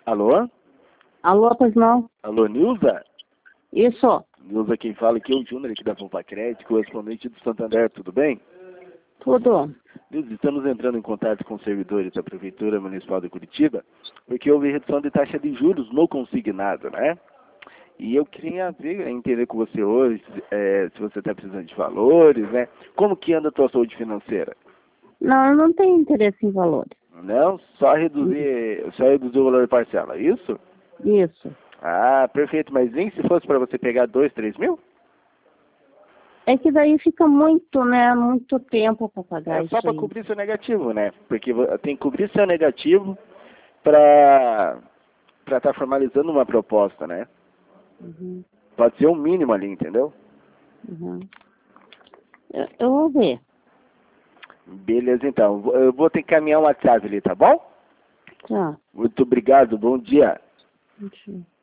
Alô? Alô, pois não? Alô, Nilza? Isso, Nilza, quem fala aqui é o Júnior, aqui da Poupa Crédito, correspondente do Santander, tudo bem? tudo. Nilza, estamos entrando em contato com os servidores da Prefeitura Municipal de Curitiba, porque houve redução de taxa de juros no consignado, né? E eu queria entender com você hoje, se você está precisando de valores, né? Como que anda a tua saúde financeira? Não, eu não tenho interesse em valores. Não, só reduzir o valor da parcela, é isso? Isso. Ah, perfeito, mas nem se fosse para você pegar 2, 3 mil? É que daí fica muito, né? Muito tempo para pagar É só isso para aí. cobrir seu negativo, né? Porque tem que cobrir seu negativo para estar formalizando uma proposta, né? Uhum, Pode ser o mínimo ali, entendeu? uhum. Eu vou ver. Beleza, então. Eu vou ter que caminhar um WhatsApp ali, tá bom? Tá. Muito obrigado, bom dia. Deixa eu...